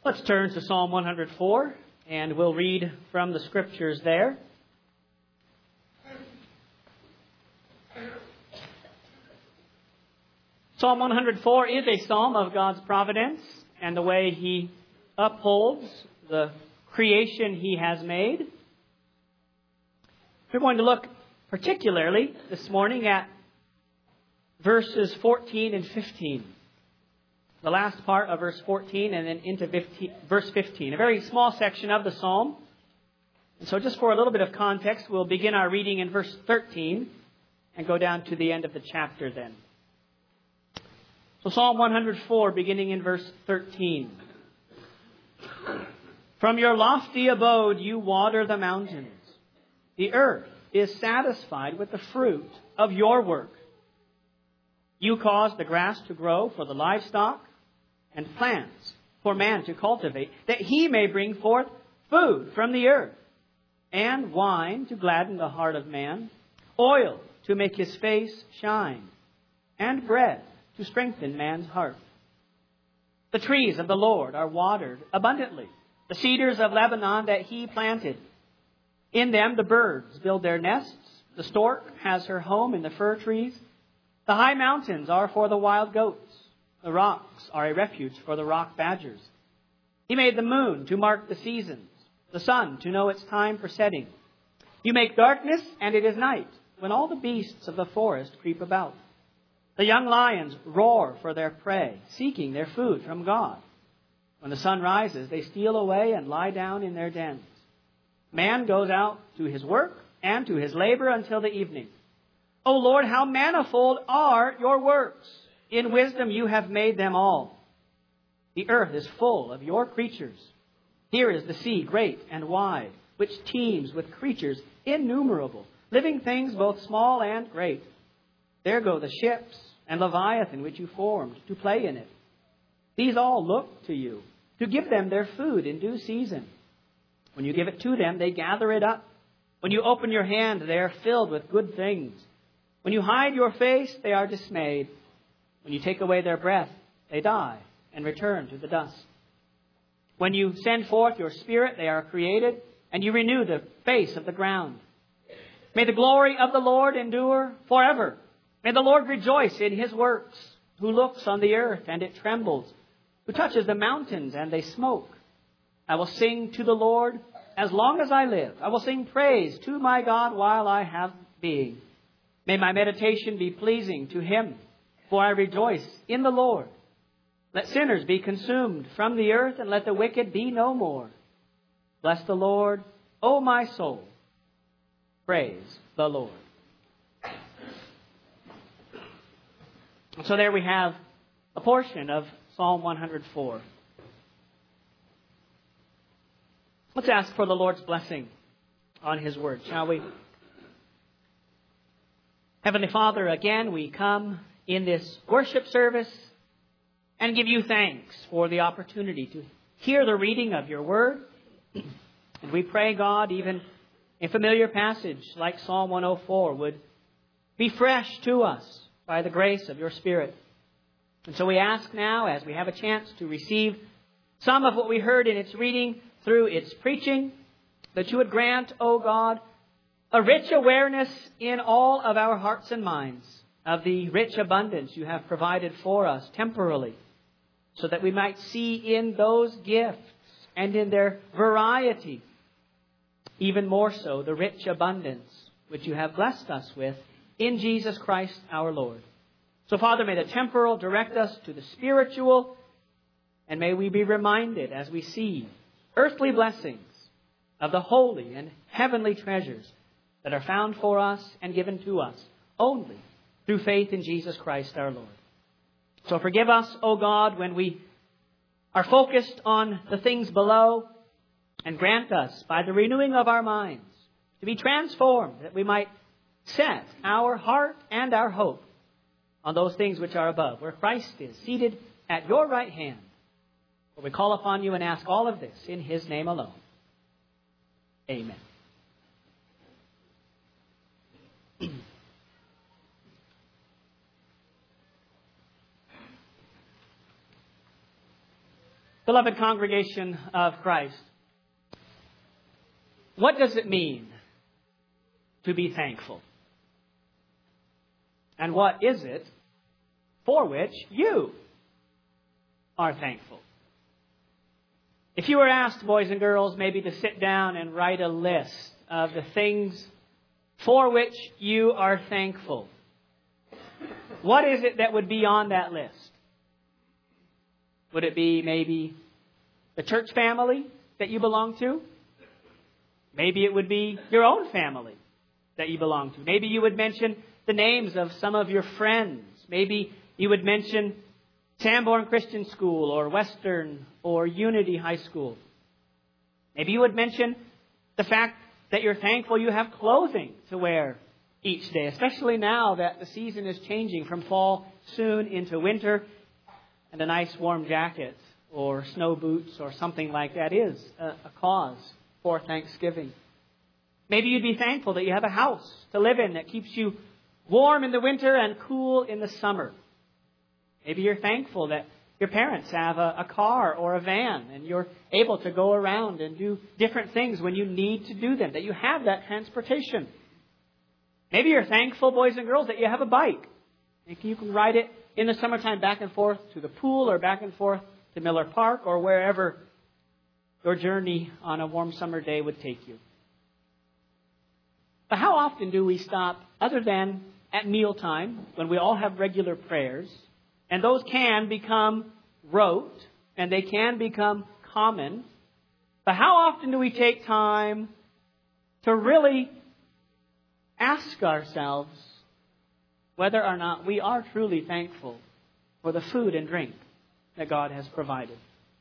Let's turn to Psalm 104, and we'll read from the Scriptures there. Psalm 104 is a psalm of God's providence and the way He upholds the creation He has made. We're going to look particularly this morning at verses 14 and 15. The last part of verse 14 and then into verse 15. A very small section of the psalm. And so just for a little bit of context, we'll begin our reading in verse 13 and go down to the end of the chapter then. So Psalm 104, beginning in verse 13. From your lofty abode you water the mountains. The earth is satisfied with the fruit of your work. You cause the grass to grow for the livestock and plants for man to cultivate, that he may bring forth food from the earth, and wine to gladden the heart of man, oil to make his face shine, and bread to strengthen man's heart. The trees of the Lord are watered abundantly, the cedars of Lebanon that he planted. In them the birds build their nests, the stork has her home in the fir trees. The high mountains are for the wild goats. The rocks are a refuge for the rock badgers. He made the moon to mark the seasons, the sun to know its time for setting. You make darkness, and it is night, when all the beasts of the forest creep about. The young lions roar for their prey, seeking their food from God. When the sun rises, they steal away and lie down in their dens. Man goes out to his work and to his labor until the evening. O Lord, how manifold are your works! In wisdom you have made them all. The earth is full of your creatures. Here is the sea, great and wide, which teems with creatures innumerable, living things both small and great. There go the ships and Leviathan which you formed to play in it. These all look to you, to give them their food in due season. When you give it to them, they gather it up. When you open your hand, they are filled with good things. When you hide your face, they are dismayed. When you take away their breath, they die and return to the dust. When you send forth your Spirit, they are created, and you renew the face of the ground. May the glory of the Lord endure forever. May the Lord rejoice in His works, who looks on the earth, and it trembles, who touches the mountains, and they smoke. I will sing to the Lord as long as I live. I will sing praise to my God while I have being. May my meditation be pleasing to Him, for I rejoice in the Lord. Let sinners be consumed from the earth, and let the wicked be no more. Bless the Lord, O my soul. Praise the Lord. So there we have a portion of Psalm 104. Let's ask for the Lord's blessing on His word, shall we? Heavenly Father, again we come in this worship service and give you thanks for the opportunity to hear the reading of your word. And we pray, God, even a familiar passage like Psalm 104 would be fresh to us by the grace of your Spirit. And so we ask now, as we have a chance to receive some of what we heard in its reading through its preaching, that you would grant, O God, a rich awareness in all of our hearts and minds of the rich abundance you have provided for us temporally, so that we might see in those gifts and in their variety, even more so, the rich abundance which you have blessed us with in Jesus Christ our Lord. So, Father, may the temporal direct us to the spiritual, and may we be reminded as we see earthly blessings of the holy and heavenly treasures that are found for us and given to us only through faith in Jesus Christ our Lord. So forgive us, O God, when we are focused on the things below, and grant us, by the renewing of our minds, to be transformed, that we might set our heart and our hope on those things which are above, where Christ is seated at your right hand. For we call upon you and ask all of this in His name alone. Amen. Beloved congregation of Christ, what does it mean to be thankful? And what is it for which you are thankful? If you were asked, boys and girls, maybe to sit down and write a list of the things for which you are thankful, what is it that would be on that list? Would it be maybe the church family that you belong to? Maybe it would be your own family that you belong to. Maybe you would mention the names of some of your friends. Maybe you would mention Sanborn Christian School or Western or Unity High School. Maybe you would mention the fact that you're thankful you have clothing to wear each day, especially now that the season is changing from fall soon into winter, and a nice warm jacket or snow boots or something like that is a cause for thanksgiving. Maybe you'd be thankful that you have a house to live in that keeps you warm in the winter and cool in the summer. Maybe you're thankful that your parents have a car or a van and you're able to go around and do different things when you need to do them, that you have that transportation. Maybe you're thankful, boys and girls, that you have a bike. You can ride it in the summertime back and forth to the pool or back and forth to Miller Park or wherever your journey on a warm summer day would take you. But how often do we stop, other than at mealtime, when we all have regular prayers, and those can become rote, and they can become common, but how often do we take time to really ask ourselves whether or not we are truly thankful for the food and drink that God has provided?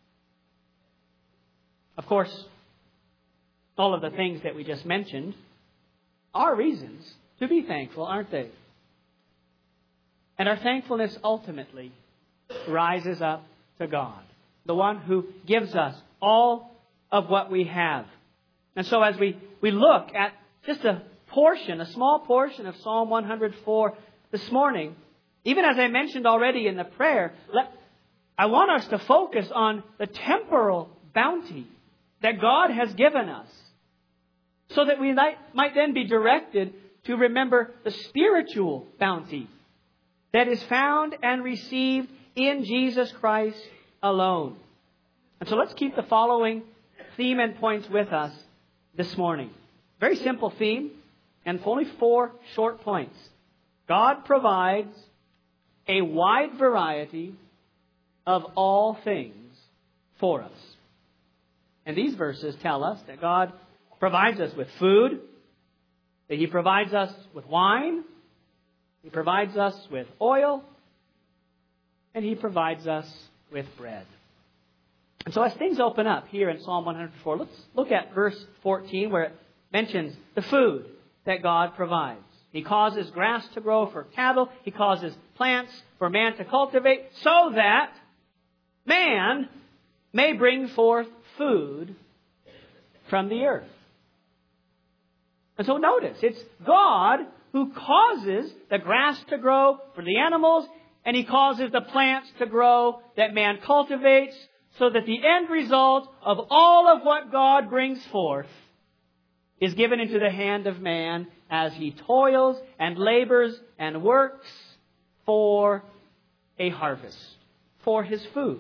Of course, all of the things that we just mentioned are reasons to be thankful, aren't they? And our thankfulness ultimately rises up to God, the one who gives us all of what we have. And so as we look at just a small portion of Psalm 104 this morning, even as I mentioned already in the prayer, I want us to focus on the temporal bounty that God has given us, so that we might then be directed to remember the spiritual bounty that is found and received in Jesus Christ alone. And so let's keep the following theme and points with us this morning. Very simple theme, and only 4 short points. God provides a wide variety of all things for us. And these verses tell us that God provides us with food, that He provides us with wine, He provides us with oil, and He provides us with bread. And so as things open up here in Psalm 104, let's look at verse 14 where it mentions the food that God provides. He causes grass to grow for cattle. He causes plants for man to cultivate so that man may bring forth food from the earth. And so notice, it's God who causes the grass to grow for the animals, and He causes the plants to grow that man cultivates, so that the end result of all of what God brings forth is given into the hand of man as he toils and labors and works for a harvest, for his food.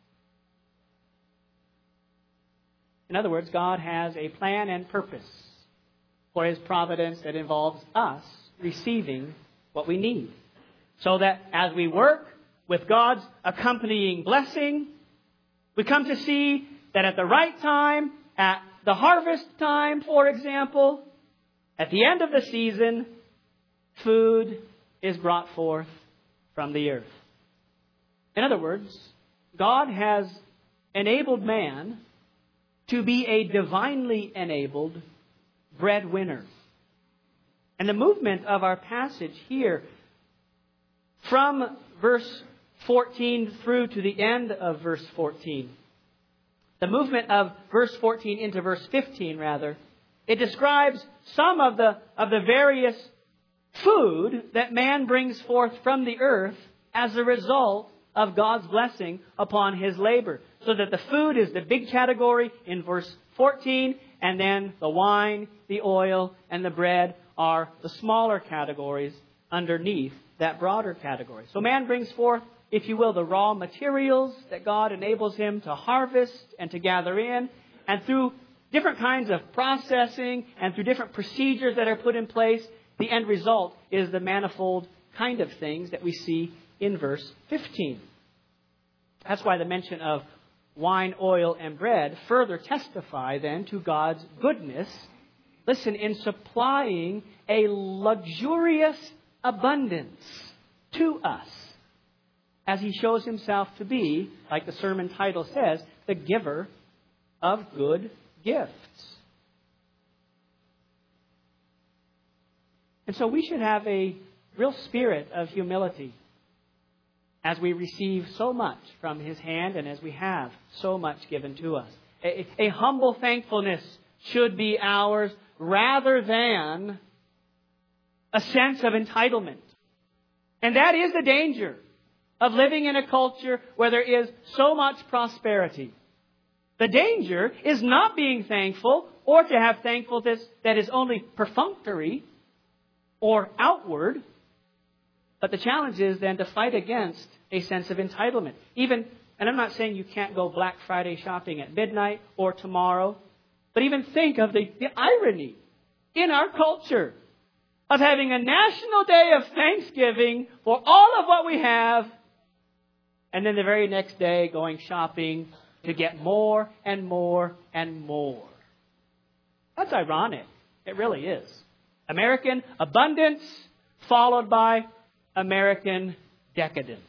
In other words, God has a plan and purpose for His providence that involves us receiving what we need. So that as we work with God's accompanying blessing, we come to see that at the right time, at the harvest time, for example, at the end of the season, food is brought forth from the earth. In other words, God has enabled man to be a divinely enabled breadwinner. And the movement of our passage here, from verse 14 through to the end of verse 14, the movement of verse 14 into verse 15, rather, it describes some of the various food that man brings forth from the earth as a result of God's blessing upon his labor. So that the food is the big category in verse 14, and then the wine, the oil, and the bread are the smaller categories underneath that broader category. So man brings forth, if you will, the raw materials that God enables him to harvest and to gather in. And through different kinds of processing and through different procedures that are put in place, the end result is the manifold kind of things that we see in verse 15. That's why the mention of wine, oil, and bread further testify then to God's goodness. Listen, in supplying a luxurious abundance to us, as he shows himself to be, like the sermon title says, the giver of good gifts. And so we should have a real spirit of humility as we receive so much from his hand and as we have so much given to us. A humble thankfulness should be ours rather than a sense of entitlement. And that is the danger of living in a culture where there is so much prosperity. The danger is not being thankful or to have thankfulness that is only perfunctory or outward. But the challenge is then to fight against a sense of entitlement. Even, and I'm not saying you can't go Black Friday shopping at midnight or tomorrow, but even think of the irony in our culture of having a national day of thanksgiving for all of what we have, and then the very next day going shopping to get more and more and more. That's ironic. It really is. American abundance followed by American decadence.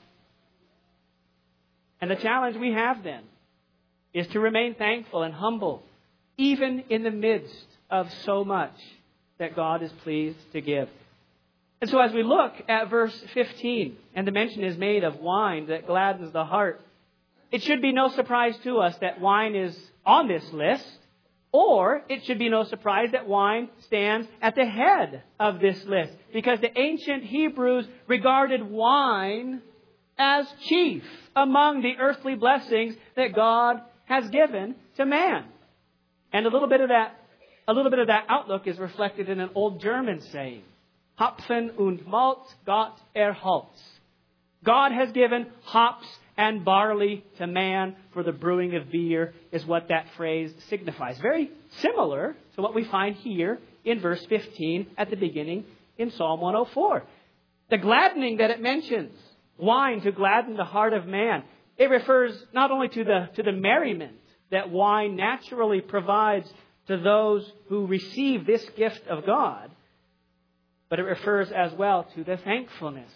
And the challenge we have then is to remain thankful and humble, even in the midst of so much that God is pleased to give. And so as we look at verse 15, and the mention is made of wine that gladdens the heart, it should be no surprise to us that wine is on this list, or it should be no surprise that wine stands at the head of this list, because the ancient Hebrews regarded wine as chief among the earthly blessings that God has given to man. And a little bit of that outlook is reflected in an old German saying, Hopfen und Malz Gott erhalts. God has given hops and barley to man for the brewing of beer, is what that phrase signifies. Very similar to what we find here in verse 15 at the beginning in Psalm 104. The gladdening that it mentions, wine to gladden the heart of man, it refers not only to the merriment that wine naturally provides to those who receive this gift of God, but it refers as well to the thankfulness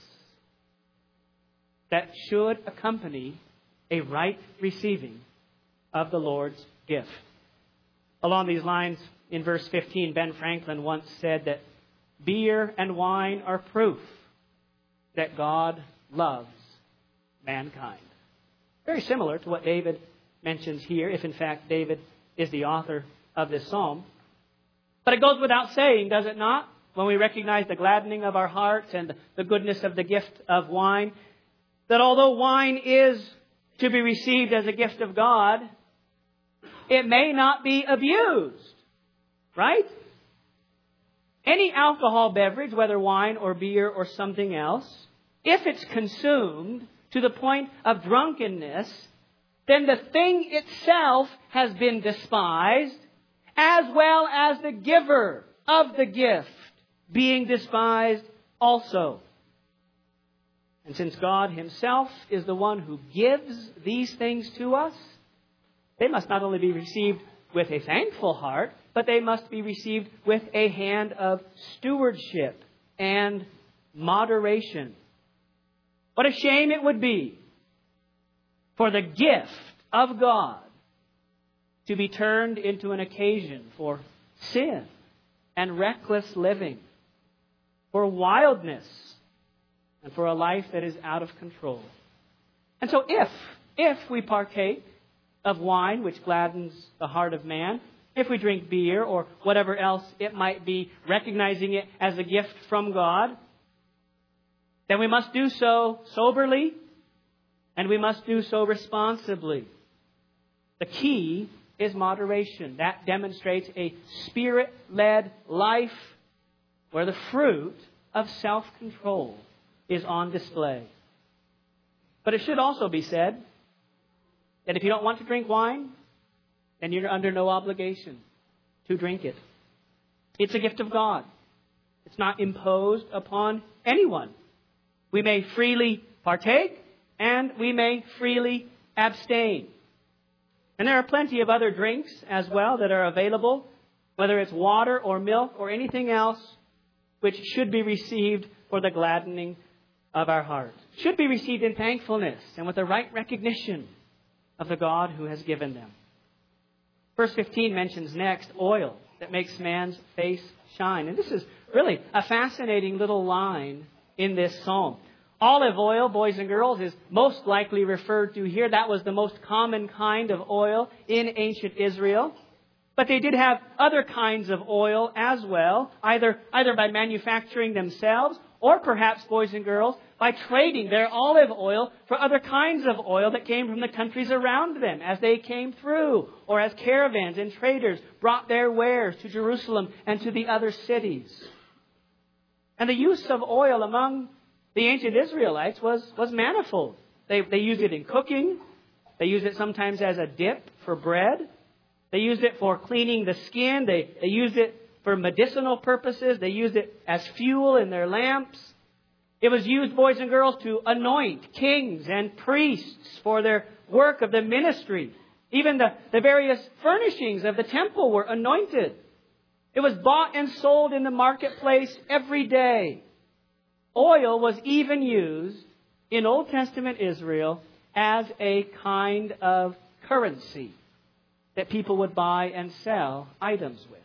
that should accompany a right receiving of the Lord's gift. Along these lines, in verse 15, Ben Franklin once said that beer and wine are proof that God loves mankind. Very similar to what David mentions here, if in fact David is the author of this psalm. But it goes without saying, does it not, when we recognize the gladdening of our hearts and the goodness of the gift of wine, that although wine is to be received as a gift of God, it may not be abused. Right? Any alcohol beverage, whether wine or beer or something else, if it's consumed to the point of drunkenness, then the thing itself has been despised, as well as the giver of the gift being despised also. And since God himself is the one who gives these things to us, they must not only be received with a thankful heart, but they must be received with a hand of stewardship and moderation. What a shame it would be for the gift of God to be turned into an occasion for sin and reckless living, for wildness, and for a life that is out of control. And so if we partake of wine which gladdens the heart of man, if we drink beer or whatever else it might be, recognizing it as a gift from God, then we must do so soberly And we must do so responsibly. The key is moderation. That demonstrates a Spirit-led life where the fruit of self-control is on display. But it should also be said that if you don't want to drink wine, then you're under no obligation to drink it. It's a gift of God. It's not imposed upon anyone. We may freely partake and we may freely abstain. And there are plenty of other drinks as well that are available, whether it's water or milk or anything else, which should be received for the gladdening of our heart. Should be received in thankfulness and with the right recognition of the God who has given them. Verse 15 mentions next oil that makes man's face shine. And this is really a fascinating little line in this psalm. Olive oil, boys and girls, is most likely referred to here. That was the most common kind of oil in ancient Israel. But they did have other kinds of oil as well, either by manufacturing themselves or perhaps, boys and girls, by trading their olive oil for other kinds of oil that came from the countries around them as they came through, or as caravans and traders brought their wares to Jerusalem and to the other cities. And the use of oil among the ancient Israelites was manifold. They used it in cooking. They used it sometimes as a dip for bread. They used it for cleaning the skin. They used it for medicinal purposes. They used it as fuel in their lamps. It was used, boys and girls, to anoint kings and priests for their work of the ministry. Even the various furnishings of the temple were anointed. It was bought and sold in the marketplace every day. Oil was even used in Old Testament Israel as a kind of currency that people would buy and sell items with.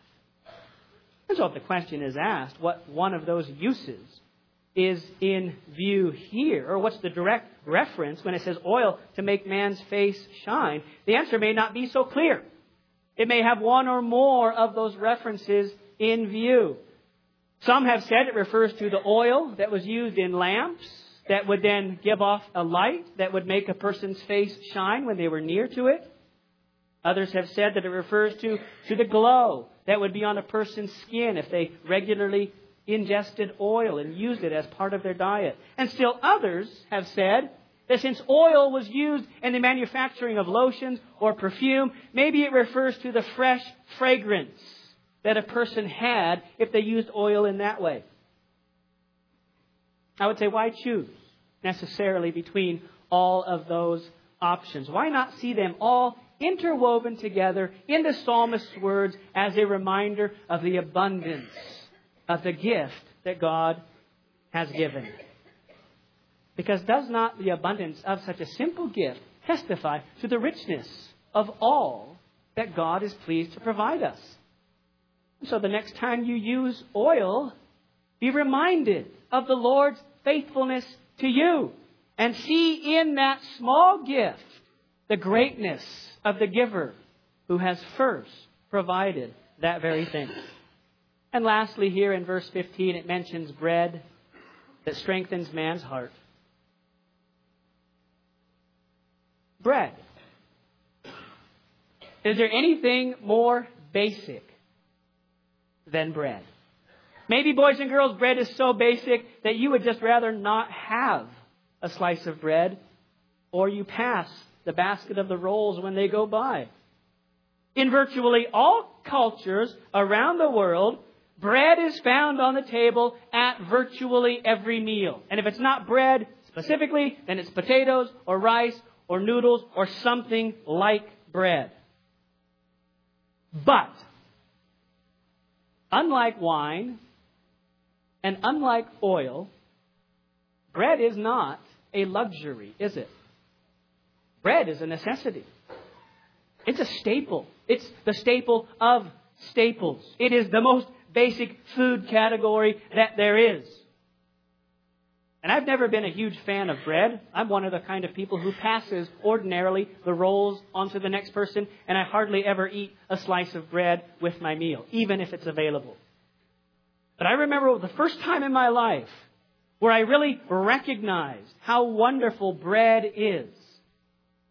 And so if the question is asked, what one of those uses is in view here, or what's the direct reference when it says oil to make man's face shine, the answer may not be so clear. It may have one or more of those references in view. Some have said it refers to the oil that was used in lamps that would then give off a light that would make a person's face shine when they were near to it. Others have said that it refers to the glow that would be on a person's skin if they regularly ingested oil and used it as part of their diet. And still others have said that since oil was used in the manufacturing of lotions or perfume, maybe it refers to the fresh fragrance that a person had if they used oil in that way. I would say, why choose necessarily between all of those options? Why not see them all interwoven together in the psalmist's words as a reminder of the abundance of the gift that God has given? Because does not the abundance of such a simple gift testify to the richness of all that God is pleased to provide us? So the next time you use oil, be reminded of the Lord's faithfulness to you. And see in that small gift the greatness of the giver who has first provided that very thing. And lastly, here in verse 15, it mentions bread that strengthens man's heart. Bread. Is there anything more basic than bread? Maybe, boys and girls, bread is so basic that you would just rather not have a slice of bread, or you pass the basket of the rolls when they go by. In virtually all cultures around the world, bread is found on the table at virtually every meal. And if it's not bread specifically, then it's potatoes or rice or noodles or something like bread. But unlike wine and unlike oil, bread is not a luxury, is it? Bread is a necessity. It's a staple. It's the staple of staples. It is the most basic food category that there is. And I've never been a huge fan of bread. I'm one of the kind of people who passes ordinarily the rolls onto the next person, and I hardly ever eat a slice of bread with my meal, even if it's available. But I remember the first time in my life where I really recognized how wonderful bread is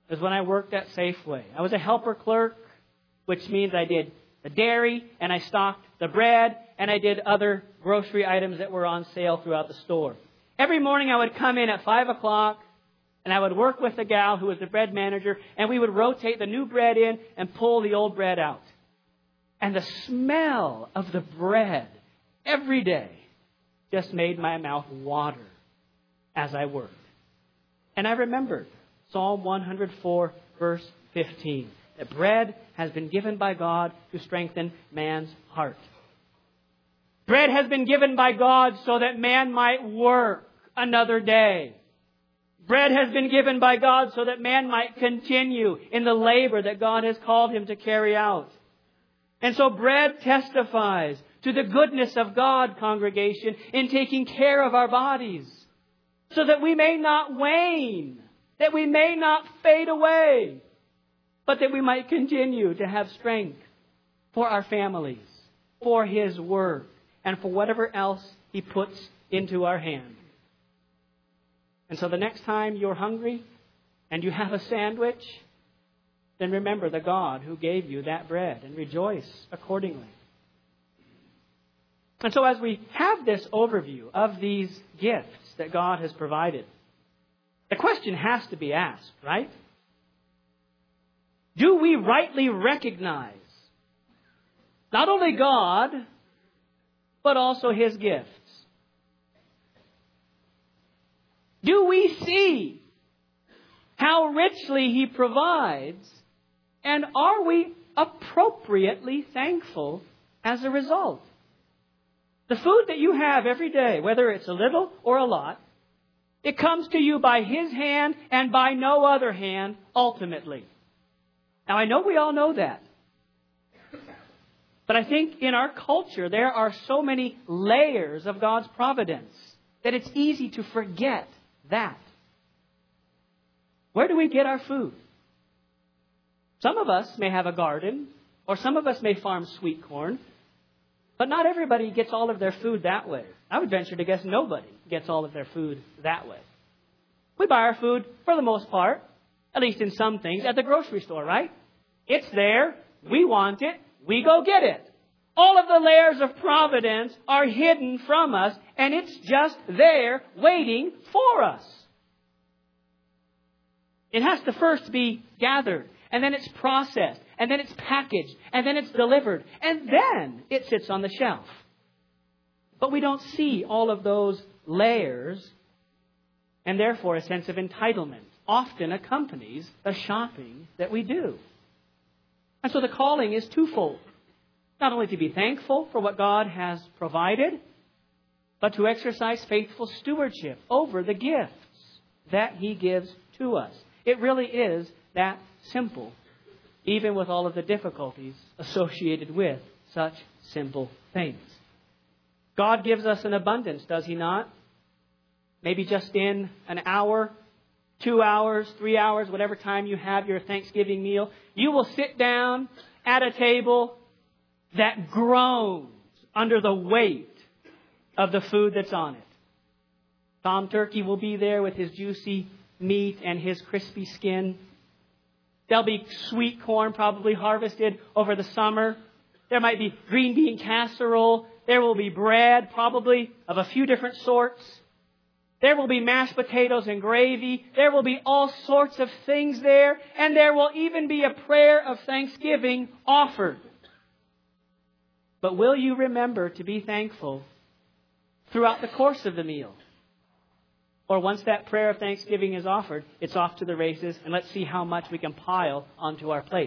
is when I worked at Safeway. I was a helper clerk, which means I did the dairy, and I stocked the bread, and I did other grocery items that were on sale throughout the store. Every morning I would come in at 5 o'clock, and I would work with the gal who was the bread manager, and we would rotate the new bread in and pull the old bread out. And the smell of the bread every day just made my mouth water as I worked. And I remembered Psalm 104, verse 15, that bread has been given by God to strengthen man's heart. Bread has been given by God so that man might work another day. Bread has been given by God so that man might continue in the labor that God has called him to carry out. And so bread testifies to the goodness of God, congregation, in taking care of our bodies, so that we may not wane, that we may not fade away, but that we might continue to have strength for our families, for His work, and for whatever else He puts into our hand. And so the next time you're hungry and you have a sandwich, then remember the God who gave you that bread and rejoice accordingly. And so as we have this overview of these gifts that God has provided, the question has to be asked, right? Do we rightly recognize not only God, but also His gifts? Do we see how richly He provides, and are we appropriately thankful as a result? The food that you have every day, whether it's a little or a lot, it comes to you by His hand and by no other hand ultimately. Now, I know we all know that. But I think in our culture there are so many layers of God's providence that it's easy to forget that. Where do we get our food? Some of us may have a garden, or some of us may farm sweet corn, but not everybody gets all of their food that way. I would venture to guess nobody gets all of their food that way. We buy our food, for the most part, at least in some things, at the grocery store, right? It's there. We want it. We go get it. All of the layers of providence are hidden from us, and it's just there waiting for us. It has to first be gathered, and then it's processed, and then it's packaged, and then it's delivered, and then it sits on the shelf. But we don't see all of those layers, and therefore a sense of entitlement often accompanies the shopping that we do. And so the calling is twofold. Not only to be thankful for what God has provided, but to exercise faithful stewardship over the gifts that He gives to us. It really is that simple, even with all of the difficulties associated with such simple things. God gives us an abundance, does He not? Maybe just in an hour, 2 hours, 3 hours, whatever time you have your Thanksgiving meal, you will sit down at a table that groans under the weight of the food that's on it. Tom Turkey will be there with his juicy meat and his crispy skin. There'll be sweet corn probably harvested over the summer. There might be green bean casserole. There will be bread probably of a few different sorts. There will be mashed potatoes and gravy. There will be all sorts of things there. And there will even be a prayer of thanksgiving offered. But will you remember to be thankful throughout the course of the meal? Or once that prayer of thanksgiving is offered, it's off to the races, and let's see how much we can pile onto our plate.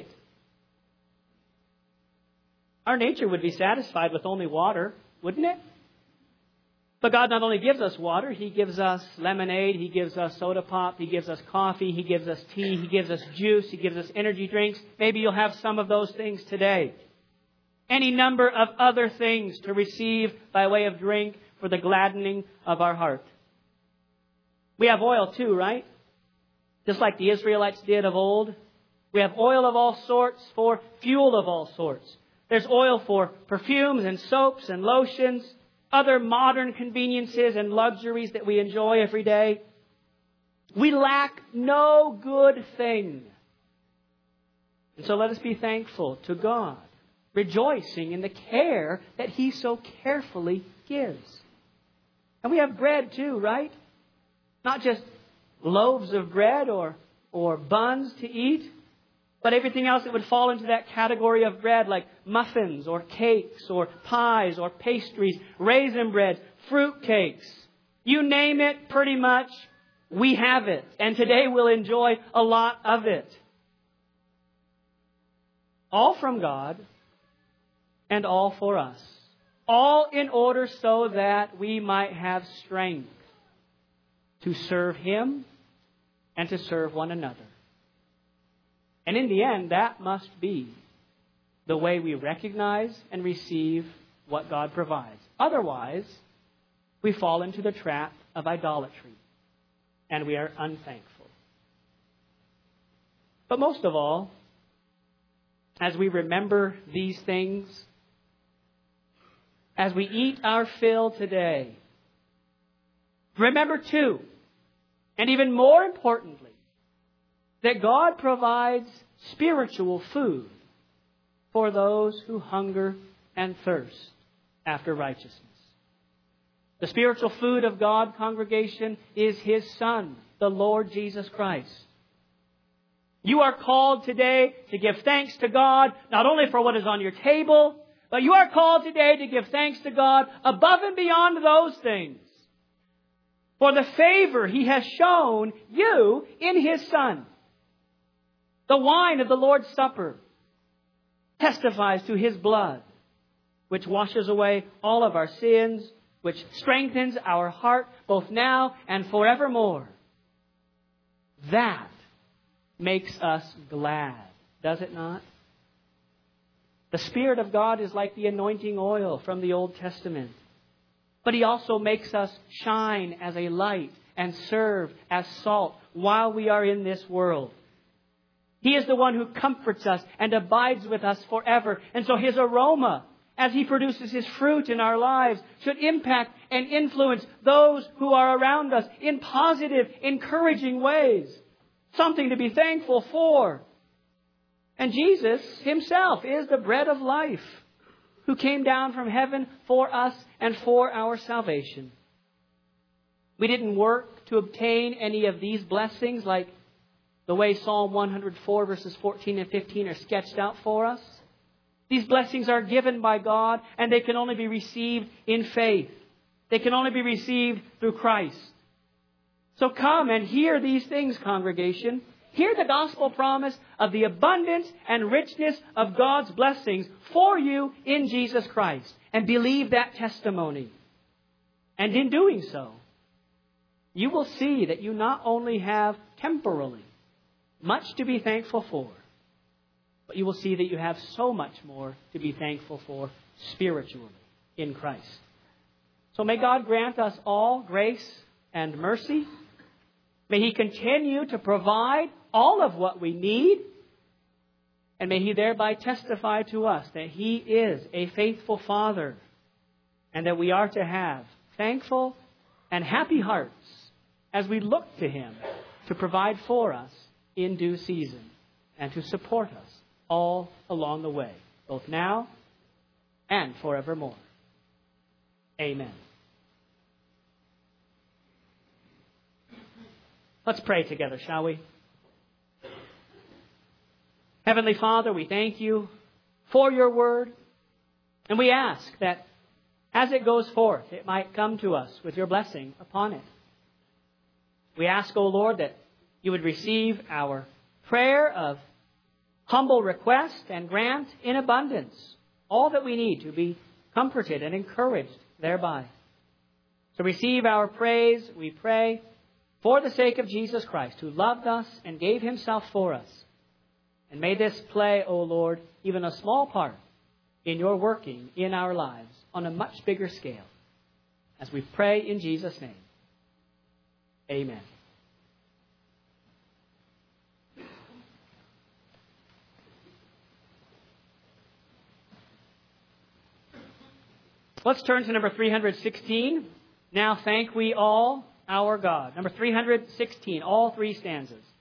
Our nature would be satisfied with only water, wouldn't it? But God not only gives us water, He gives us lemonade, He gives us soda pop, He gives us coffee, He gives us tea, He gives us juice, He gives us energy drinks. Maybe you'll have some of those things today. Any number of other things to receive by way of drink for the gladdening of our heart. We have oil too, right? Just like the Israelites did of old. We have oil of all sorts for fuel of all sorts. There's oil for perfumes and soaps and lotions, other modern conveniences and luxuries that we enjoy every day. We lack no good thing. And so let us be thankful to God, rejoicing in the care that He so carefully gives. And we have bread too, right? Not just loaves of bread or buns to eat, but everything else that would fall into that category of bread, like muffins or cakes or pies or pastries, raisin bread, fruit cakes. You name it, pretty much, we have it. And today we'll enjoy a lot of it. All from God and all for us. All in order so that we might have strength to serve Him and to serve one another. And in the end, that must be the way we recognize and receive what God provides. Otherwise, we fall into the trap of idolatry, and we are unthankful. But most of all, as we remember these things, as we eat our fill today, remember too, and even more importantly, that God provides spiritual food for those who hunger and thirst after righteousness. The spiritual food of God, congregation, is His Son, the Lord Jesus Christ. You are called today to give thanks to God, not only for what is on your table, but you are called today to give thanks to God above and beyond those things, for the favor He has shown you in His Son. The wine of the Lord's Supper testifies to His blood, which washes away all of our sins, which strengthens our heart both now and forevermore. That makes us glad, does it not? The Spirit of God is like the anointing oil from the Old Testament. But He also makes us shine as a light and serve as salt while we are in this world. He is the one who comforts us and abides with us forever. And so His aroma, as He produces His fruit in our lives, should impact and influence those who are around us in positive, encouraging ways. Something to be thankful for. And Jesus Himself is the bread of life, who came down from heaven for us and for our salvation. We didn't work to obtain any of these blessings like the way Psalm 104 verses 14 and 15 are sketched out for us. These blessings are given by God, and they can only be received in faith. They can only be received through Christ. So come and hear these things, congregation. Hear the gospel promise of the abundance and richness of God's blessings for you in Jesus Christ. And believe that testimony. And in doing so, you will see that you not only have temporally much to be thankful for, but you will see that you have so much more to be thankful for spiritually in Christ. So may God grant us all grace and mercy. May He continue to provide all of what we need. And may He thereby testify to us that He is a faithful Father, and that we are to have thankful and happy hearts as we look to Him to provide for us in due season and to support us all along the way, both now and forevermore. Amen. Let's pray together, shall we? Heavenly Father, we thank You for Your word, and we ask that as it goes forth, it might come to us with Your blessing upon it. We ask, O Lord, that You would receive our prayer of humble request and grant in abundance all that we need to be comforted and encouraged thereby. So receive our praise, we pray, for the sake of Jesus Christ, who loved us and gave Himself for us. And may this play, O Lord, even a small part in Your working in our lives on a much bigger scale. As we pray in Jesus' name. Amen. Let's turn to number 316. Now thank we all our God. Number 316, all three stanzas.